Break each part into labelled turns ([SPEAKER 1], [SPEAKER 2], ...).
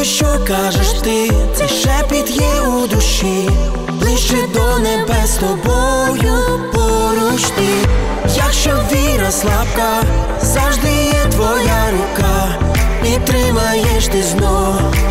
[SPEAKER 1] що кажеш ти, цей шепіт є у душі, ближче до небес з тобою поруч ти. Якщо віра слабка, завжди є твоя рука, підтримаєш ти знов.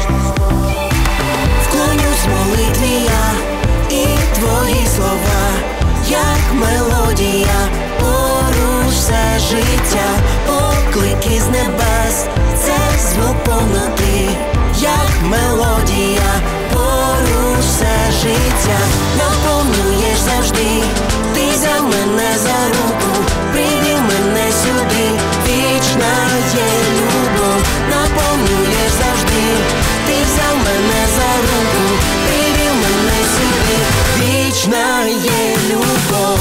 [SPEAKER 1] Вклонюсь в молитві я, і твої слова, як мелодія, поруч все життя, поклики з небес, це звук повноти, як мелодія, поруч все життя, наповнюєш завжди, ти взяв мене за руку, привів мене сюди, вічна є любов, наповнюєш завжди, ти взяв мене за руку, привів мене сюди, вічна є любов.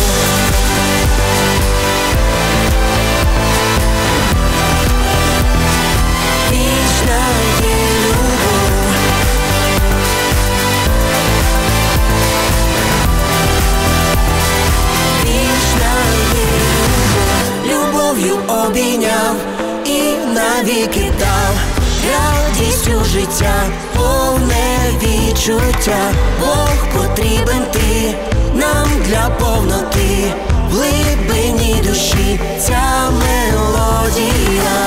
[SPEAKER 1] Обійняв і навіки дав, радістю життя, повне відчуття. Бог потрібен ти, нам для повноти, в глибині душі ця мелодія.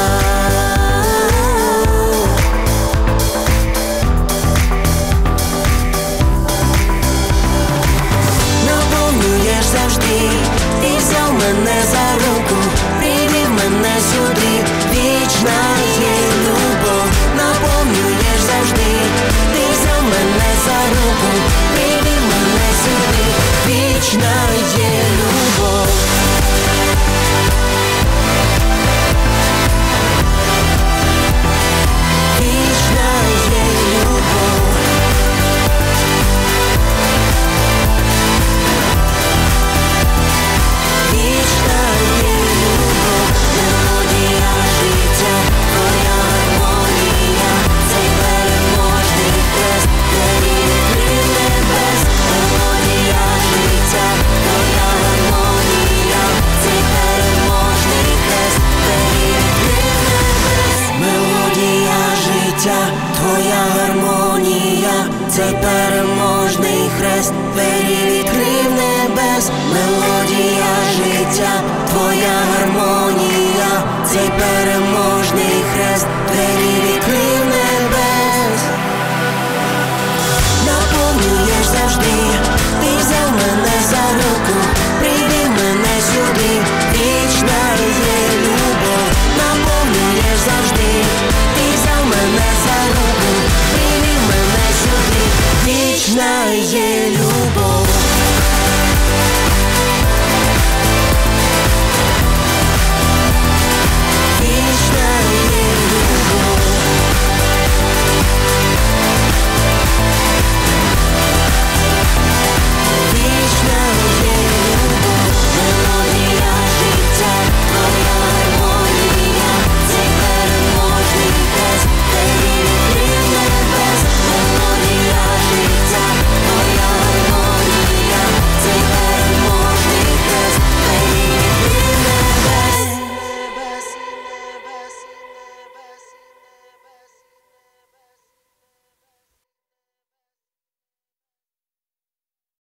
[SPEAKER 1] Наповнюєш завжди, ти взяв мене за руку, привів мене сюди, вічна є любов, наповнюєш завжди, ти взяв мене за руку, привів мене сюди, вічна є любов. Вічна є любов. Вічна є любов, мелодія життя, твоя гармонія, цей переможний хрест, двері відкрив небес, мелодія життя, твоя гармонія, цей переможний хрест, двері відкрив небес. Мелодія життя, твоя гармонія, цей переможний хрест, двері відкрив небес. Мелодія життя, твоя гармонія, цей переможний хрест, двері відкрив небес. Наповнюєш завжди, ти взяв мене за руку, привів мене сюди, вічна є любов. Наповнюєш завжди, ти взяв мене за руку, привів мене сюди, вічна є